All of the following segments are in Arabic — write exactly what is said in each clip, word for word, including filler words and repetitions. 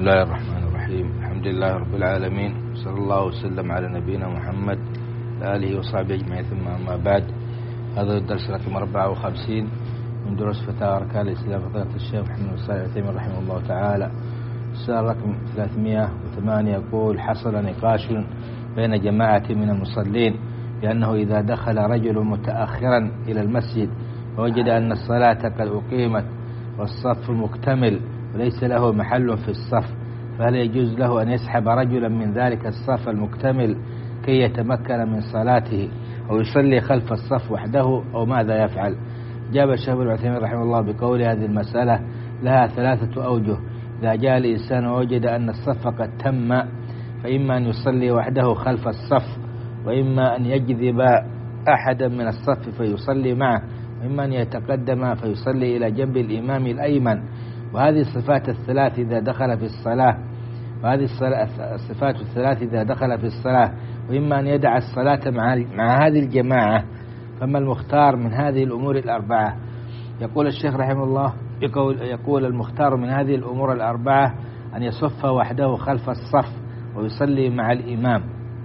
الله الرحمن الرحيم. الحمد لله رب العالمين، صلى الله وسلم على نبينا محمد آله وصحبه أجمعين، ثم أما بعد. هذا الدرس رقم أربعة وخمسين من دروس فتاوى أركان الإسلام فضيلة الشيخ محمد بن صالح العثيمين رحمه الله تعالى. السؤال رقم ثلاثمائة وثمانية يقول: حصل نقاش بين جماعة من المصلين بأنه إذا دخل رجل متأخرا إلى المسجد ووجد أن الصلاة قد أقيمت والصف مكتمل وليس له محل في الصف، فهل يجوز له أن يسحب رجلا من ذلك الصف المكتمل كي يتمكن من صلاته، أو يصلي خلف الصف وحده، أو ماذا يفعل؟ جاب الشيخ ابن عثيمين رحمه الله بقول: هذه المسألة لها ثلاثة أوجه. إذا جاء الإنسان ووجد أن الصف قد تم فإما أن يصلي وحده خلف الصف، وإما أن يجذب أحدا من الصف فيصلي معه، وإما أن يتقدم فيصلي إلى جنب الإمام الأيمن. وهذه الصفات الثلاث إذا دخل في الصلاة وهذه الصفات الثلاث إذا دخل في الصلاة وإما أن يدع الصلاة مع مع هذه الجماعة، فما المختار من هذه الأمور الأربعة؟ يقول الشيخ رحمه الله يقول, يقول المختار من هذه الأمور الأربعة أن يصف وحده خلف الصف ويصلي مع الإمام،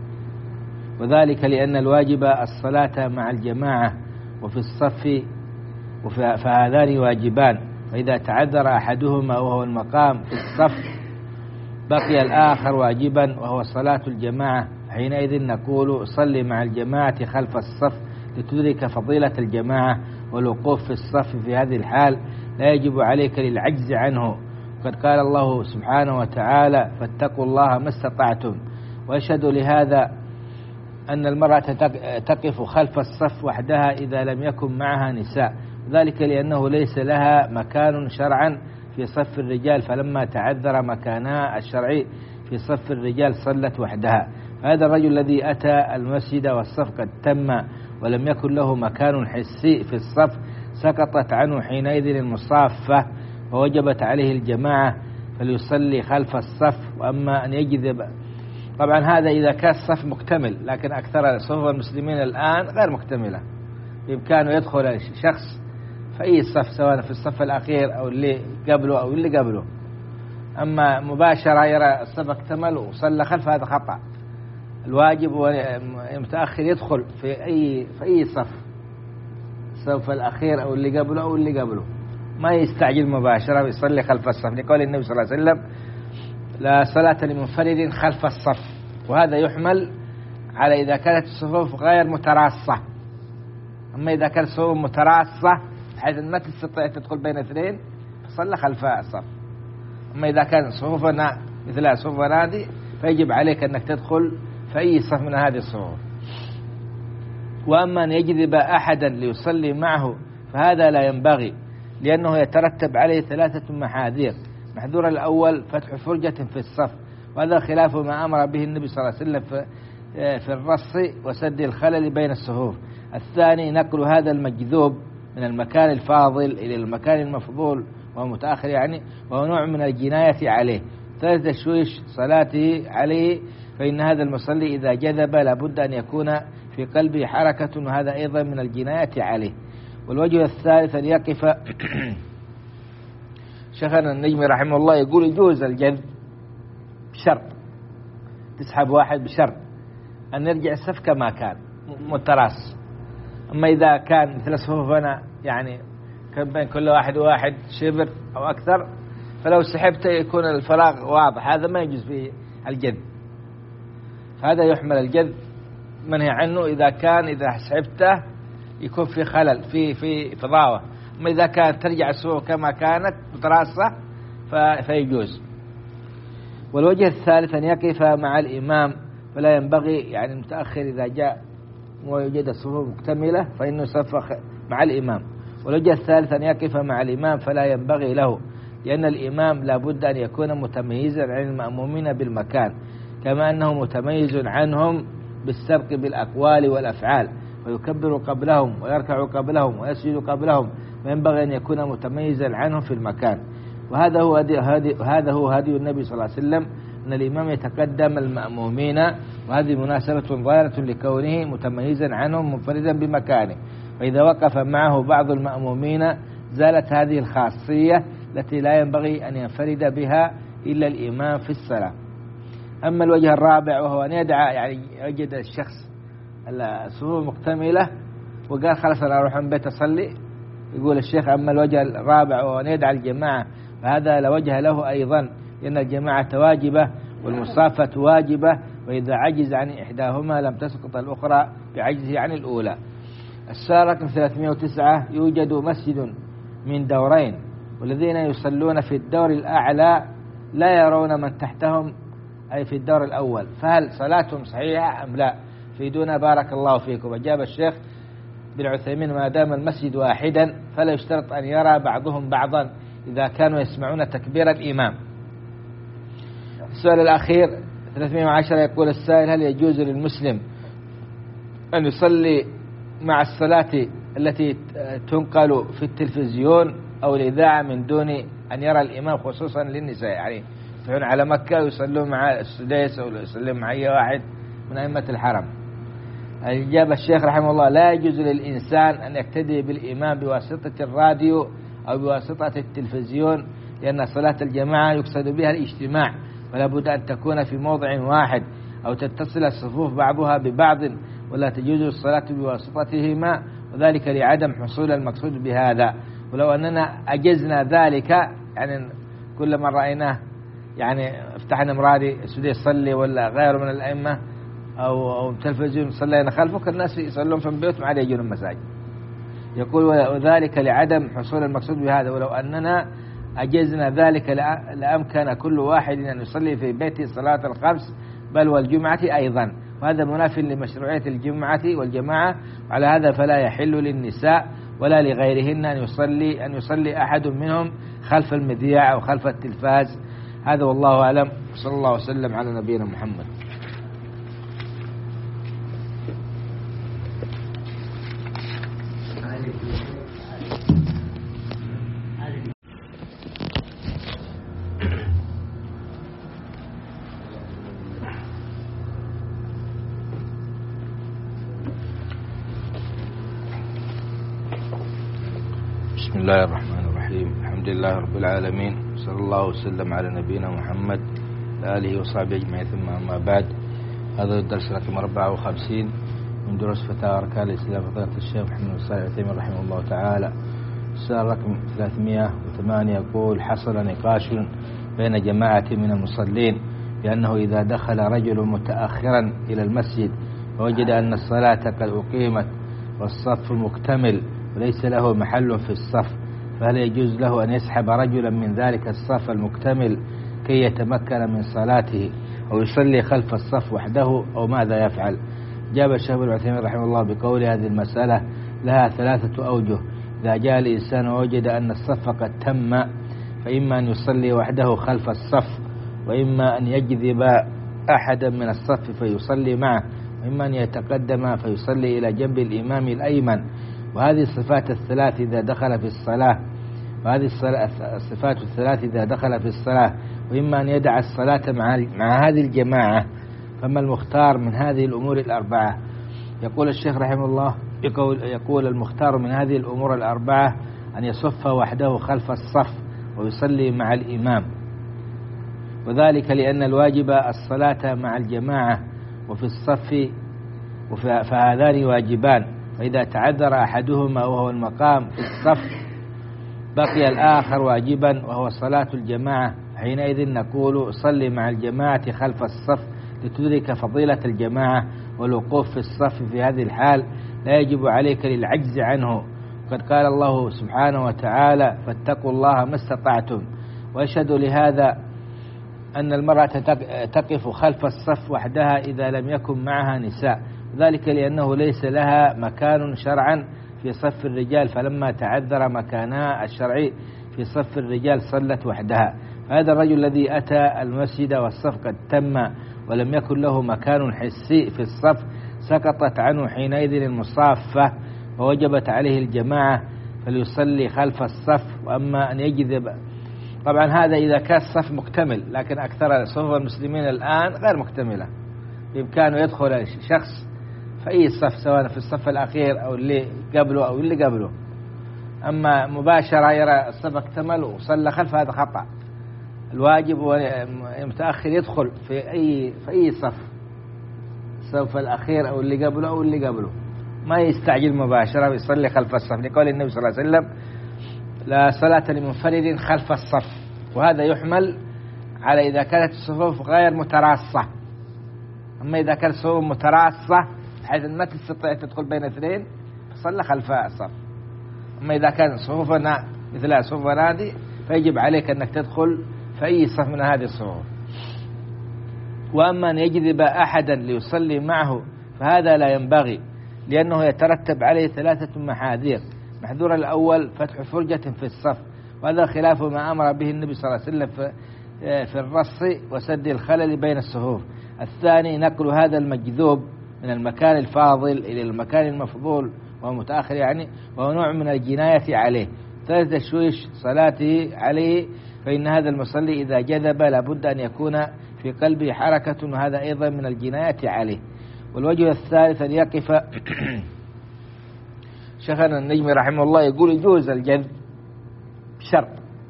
وذلك لأن الواجب الصلاة مع الجماعة وفي الصف، فهذان واجبان، فإذا تعذر أحدهما وهو المقام في الصف بقي الآخر واجبا وهو صلاة الجماعة، حينئذ نقول: صلي مع الجماعة خلف الصف لتدرك فضيلة الجماعة، والوقوف في الصف في هذه الحال لا يجب عليك للعجز عنه، وقد قال الله سبحانه وتعالى: فاتقوا الله ما استطعتم. ويشهد لهذا أن المرأة تقف خلف الصف وحدها إذا لم يكن معها نساء، ذلك لأنه ليس لها مكان شرعا في صف الرجال، فلما تعذر مكانها الشرعي في صف الرجال صلت وحدها. هذا الرجل الذي أتى المسجد والصف قد تم ولم يكن له مكان حسي في الصف سقطت عنه حينئذ المصافة ووجبت عليه الجماعة، فليصلي خلف الصف. وأما أن يجذب، طبعا هذا إذا كان الصف مكتمل، لكن أكثر صفوف المسلمين الآن غير مكتملة، بإمكانه يدخل شخص في أي صف سواء في الصف الأخير أو اللي قبله أو اللي قبله. أما مباشرة يرى الصف اكتمل وصلى خلف، هذا خطأ. الواجب المتأخر يدخل في أي في أي صف، الصف الأخير أو اللي قبله أو اللي قبله، ما يستعجل مباشرة ويصلي خلف الصف، لقول النبي صلى الله عليه وسلم: لا صلاة لمنفرد خلف الصف. وهذا يحمل على إذا كانت الصفوف غير متراصة. أما إذا كانت الصفوف متراصة حيث ما تستطيع تدخل بين اثنين فصلى خلف الصف. أما إذا كان صفوفنا مثل صفوفنا هذه فيجب عليك أنك تدخل في أي صف من هذه الصفوف. وأما أن يجذب أحدا ليصلي معه فهذا لا ينبغي، لأنه يترتب عليه ثلاثة محاذير. المحذور الأول فتح فرجة في الصف، وهذا خلاف ما أمر به النبي صلى الله عليه وسلم في الرص وسد الخلل بين الصفوف. الثاني نقل هذا المجذوب من المكان الفاضل إلى المكان المفضول وهو متأخر يعني، وهو نوع من الجناية عليه. ثالث تشويش صلاته عليه، فإن هذا المصلي إذا جذب لابد أن يكون في قلبه حركة، وهذا أيضا من الجناية عليه. والوجه الثالث أن يقف شيخنا النجمي رحمه الله يقول: يجوز الجذب بشرط، تسحب واحد بشرط أن يرجع الصف كما كان متراص. أما إذا كان مثل صفوفنا يعني كان بين كل واحد وواحد شبر أو أكثر، فلو سحبت يكون الفراغ واضح، هذا ما يجوز فيه الجذب، فهذا يحمل الجذب منهي عنه إذا كان إذا سحبته يكون في خلل في في فضاوة. أما إذا كانت ترجع الصفوف كما كانت متراصة فيجوز. والوجه الثالث أن يقف مع الإمام، فلا ينبغي يعني المتأخر إذا جاء ويوجد الصفوف مكتملة فإنه يصفق مع الإمام. والوجه الثالث أن يقف مع الإمام، فلا ينبغي له، لأن الإمام لابد أن يكون متميزا عن المأمومين بالمكان، كما أنه متميز عنهم بالسبق بالأقوال والأفعال، ويكبر قبلهم ويركع قبلهم ويسجد قبلهم، وينبغي أن يكون متميزا عنهم في المكان. وهذا هو هدي هذا هو هدي النبي صلى الله عليه وسلم، أن الإمام يتقدم المأمومين، وهذه مناسبة ظاهرة لكونه متميزا عنهم منفردا بمكانه. فإذا وقف معه بعض المأمومين زالت هذه الخاصية التي لا ينبغي أن ينفرد بها إلا الإمام في الصلاة. أما الوجه الرابع وهو أن يدعى، يعني يجد الشخص الصفوف مكتملة وقال خلاص أنا أروح من بيت أصلي، يقول الشيخ أما الوجه الرابع وهو أن يدعى الجماعة فهذا لا وجه له أيضا، لأن الجماعة واجبة والمصافة واجبة، وإذا عجز عن إحداهما لم تسقط الأخرى بعجزه عن الأولى. السؤال رقم ثلاثمائة وتسعة: يوجد مسجد من دورين والذين يصلون في الدور الأعلى لا يرون من تحتهم أي في الدور الأول، فهل صلاتهم صحيحة أم لا؟ فيدونا بارك الله فيكم. أجاب الشيخ بن عثيمين: ما دام المسجد واحدا فلا يشترط أن يرى بعضهم بعضا إذا كانوا يسمعون تكبير الإمام. السؤال الأخير ثلاثمائة وعشرة يقول السائل: هل يجوز للمسلم أن يصلي مع الصلاة التي تنقل في التلفزيون أو الإذاعة من دون أن يرى الإمام، خصوصا للنساء، يعني يروحون على مكة ويصلون مع السديس أو يصلون مع أي واحد من أئمة الحرم؟ أجاب الشيخ رحمه الله: لا يجوز للإنسان أن يقتدي بالإمام بواسطة الراديو أو بواسطة التلفزيون، لأن صلاة الجماعة يقصد بها الاجتماع، ولا بد أن تكون في موضع واحد أو تتصل الصفوف بعضها ببعض، ولا تجوز الصلاة بواسطتهما، وذلك لعدم حصول المقصود بهذا. ولو أننا أجزنا ذلك، يعني كل ما رأيناه يعني افتحنا مرادي سودي يصلي ولا غيره من الأئمة أو أو تلفزيون صلينا خلفك، الناس يصلون في البيوت ما عاد يجون المساجد. يقول وذلك لعدم حصول المقصود بهذا، ولو أننا أجزنا ذلك لأمكن كل واحد أن يصلي في بيته صلاة الخمس بل والجمعة أيضا، وهذا مناف لمشروعية الجمعة والجماعة. على هذا فلا يحل للنساء ولا لغيرهن أن يصلي أن يصلي أحد منهم خلف المذياع أو خلف التلفاز. هذا والله أعلم، صلى الله وسلم على نبينا محمد. بسم الله الرحمن الرحيم. الحمد لله رب العالمين، صلى الله وسلم على نبينا محمد آله وصحبه أجمعين، ثم أما بعد. هذا الدرس رقم أربعة وخمسين من دروس فتاوى أركان الإسلام فضيلة الشيخ محمد بن صالح العثيمين رحمه الله تعالى. السؤال رقم ثلاثمائة وثمانية يقول: حصل نقاش بين جماعة من المصلين بأنه إذا دخل رجل متأخرا إلى المسجد ووجد أن الصلاة قد أقيمت والصف مكتمل وليس له محل في الصف، فهل يجوز له أن يسحب رجلا من ذلك الصف المكتمل كي يتمكن من صلاته، أو يصلي خلف الصف وحده، أو ماذا يفعل؟ جاب الشيخ بن عثيمين رحمه الله بقول: هذه المسألة لها ثلاثة أوجه. إذا جاء الإنسان ووجد أن الصف قد تم فإما أن يصلي وحده خلف الصف، وإما أن يجذب أحدا من الصف فيصلي معه، وإما أن يتقدم فيصلي إلى جنب الإمام الأيمن. وهذه الصفات الثلاث إذا دخل في الصلاة وهذه الصفات الثلاث إذا دخل في الصلاة وإما أن يدع الصلاة مع مع هذه الجماعة، فما المختار من هذه الأمور الأربعة؟ يقول الشيخ رحمه الله: يقول, يقول المختار من هذه الأمور الأربعة أن يصف وحده خلف الصف ويصلي مع الإمام، وذلك لأن الواجب الصلاة مع الجماعة وفي الصف، فهذان واجبان، فإذا تعذر أحدهما وهو المقام في الصف بقي الآخر واجبا وهو صلاة الجماعة، حينئذ نقول صلي مع الجماعة خلف الصف لتدرك فضيلة الجماعة، والوقوف في الصف في هذه الحال لا يجب عليك للعجز عنه، قد قال الله سبحانه وتعالى: فاتقوا الله ما استطعتم. ويشهد لهذا أن المرأة تقف خلف الصف وحدها إذا لم يكن معها نساء، ذلك لأنه ليس لها مكان شرعا في صف الرجال، فلما تعذر مكانها الشرعي في صف الرجال صلت وحدها. هذا الرجل الذي أتى المسجد والصف قد تم ولم يكن له مكان حسي في الصف سقطت عنه حينئذ المصافة ووجبت عليه الجماعة، فليصلي خلف الصف. وأما أن يجذب، طبعا هذا إذا كان الصف مكتمل، لكن أكثر صفوف المسلمين الآن غير مكتملة، بإمكانه يدخل شخص في أي صف سواء في الصف الأخير أو اللي قبله أو اللي قبله، أما مباشرة يرى الصف اكتمل وصلى خلف هذا خطأ. الواجب هو المتأخر يدخل في أي في أي صف، الصف الأخير أو اللي قبله أو اللي قبله، ما يستعجل مباشرة ويصلي خلف الصف، لقول النبي صلى الله عليه وسلم لا صلاة لمنفرد خلف الصف. وهذا يحمل على إذا كانت الصفوف غير متراصة. أما إذا كانت الصفوف متراصة بحيث ما تستطيع تدخل بين اثنين صلى خلف الصف. أما إذا كان صفوفنا مثل صفوفنا هذه فيجب عليك أنك تدخل في أي صف من هذه الصفوف. وأما أن يجذب أحدا ليصلي معه فهذا لا ينبغي، لأنه يترتب عليه ثلاثة محاذير. المحذور الأول فتح فرجة في الصف، وهذا خلاف ما أمر به النبي صلى الله عليه وسلم في الرص وسد الخلل بين الصفوف. الثاني نقل هذا المجذوب من المكان الفاضل إلى المكان المفضول وهو متأخر يعني، وهو نوع من الجناية عليه. ثالث تشويش صلاته عليه، فإن هذا المصلي إذا جذب لابد أن يكون في قلبه حركة، وهذا أيضا من الجناية عليه. والوجه الثالث أن يقف شيخنا النجمي رحمه الله يقول يجوز الجذب بشرط،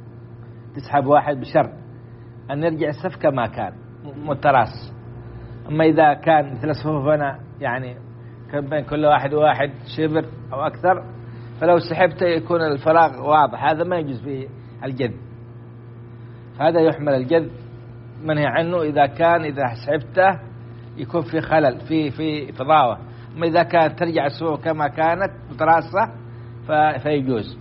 تسحب واحد بشرط أن يرجع الصف كما كان متراص. أما إذا كان مثل صفوفنا يعني كان بين كل واحد وواحد شبر أو أكثر، فلو سحبت يكون الفراغ واضح، هذا ما يجوز فيه الجذب. فهذا يحمل الجذب منهي عنه إذا كان إذا سحبته يكون في خلل في في فضاوة. أما إذا كانت ترجع الصفوف كما كانت متراصة فيجوز.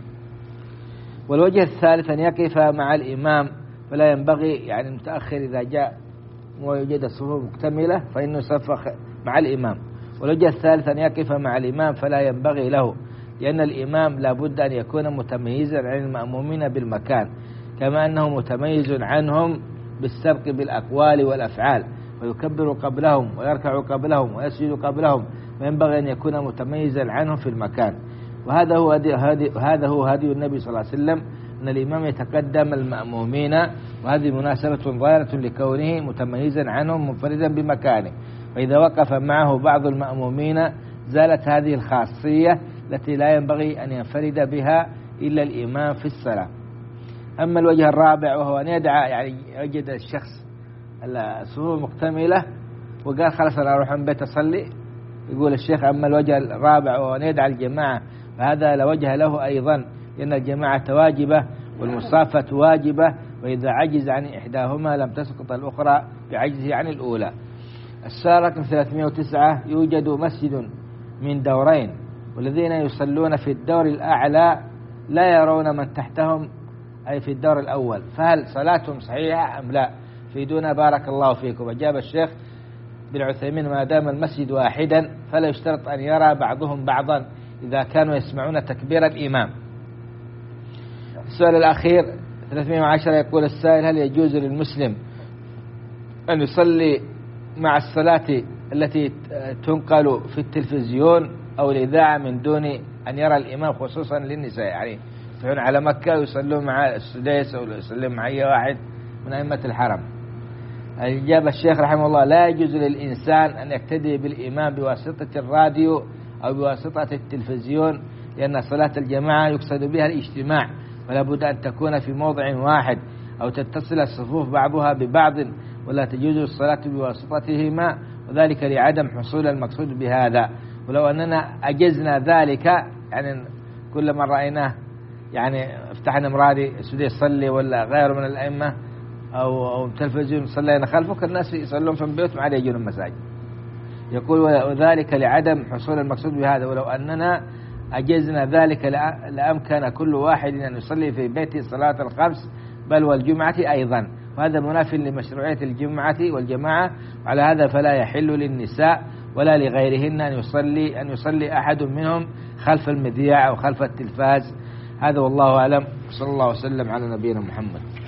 والوجه الثالث أن يقف مع الإمام، فلا ينبغي يعني المتأخر إذا جاء ويوجد الصفوف مكتملة فإنه يصفق مع الإمام. والوجه الثالث أن يقف مع الإمام فلا ينبغي له، لأن الإمام لابد أن يكون متميزا عن المأمومين بالمكان، كما أنه متميز عنهم بالسبق بالأقوال والأفعال، ويكبر قبلهم ويركع قبلهم ويسجد قبلهم، وينبغي أن يكون متميزا عنهم في المكان. وهذا هو هدي هذا هو هدي النبي صلى الله عليه وسلم، أن الإمام يتقدم المأمومين، وهذه مناسبة ظاهرة لكونه متميزا عنهم منفردا بمكانه. وإذا وقف معه بعض المأمومين زالت هذه الخاصية التي لا ينبغي أن ينفرد بها إلا الإمام في الصلاة. أما الوجه الرابع وهو أن يدعى يعني يجد الشخص الصفوف مكتملة وقال خلاص أنا أروح من بيت أصلي، يقول الشيخ أما الوجه الرابع وهو أن يدعى الجماعة فهذا لا وجه له أيضا، لأن الجماعة واجبة والمصافة واجبة، وإذا عجز عن إحداهما لم تسقط الأخرى بعجزه عن الأولى. السؤال رقم ثلاثمائة وتسعة يوجد مسجد من دورين، والذين يصلون في الدور الأعلى لا يرون من تحتهم أي في الدور الأول، فهل صلاتهم صحيحة أم لا؟ فيدونا بارك الله فيكم. أجاب الشيخ بن عثيمين ما دام المسجد واحدا فلا يشترط أن يرى بعضهم بعضا إذا كانوا يسمعون تكبير الإمام. السؤال الأخير ثلاثمائة وعشرة يقول السائل هل يجوز للمسلم أن يصلي مع الصلاة التي تنقل في التلفزيون أو الإذاعة من دون أن يرى الإمام، خصوصا للنساء يعني يفتحون على مكة ويصلون مع السديس أو يصلون مع أي واحد من أئمة الحرم؟ أجاب الشيخ رحمه الله لا يجوز للإنسان أن يقتدي بالإمام بواسطة الراديو أو بواسطة التلفزيون، لأن صلاة الجماعة يقصد بها الاجتماع، ولا بد أن تكون في موضع واحد أو تتصل الصفوف بعضها ببعض، ولا تجوز الصلاة بواسطتهما، وذلك لعدم حصول المقصود بهذا. ولو أننا أجزنا ذلك يعني كل ما رأيناه يعني افتحنا مرادي سودي يصلي ولا غيره من الأئمة أو أو تلفزيون صلينا خلفه، الناس يصلون في البيوت ما عاد يجون المساجد. يقول وذلك لعدم حصول المقصود بهذا، ولو أننا أجزنا ذلك لأمكن كل واحد أن يصلي في بيته صلاة الخمس بل والجمعة أيضا، وهذا مناف لمشروعية الجمعة والجماعة. وعلى هذا فلا يحل للنساء ولا لغيرهن أن يصلي أن يصلي أحد منهم خلف المذياع أو خلف التلفاز. هذا والله أعلم، صلى الله وسلم على نبينا محمد.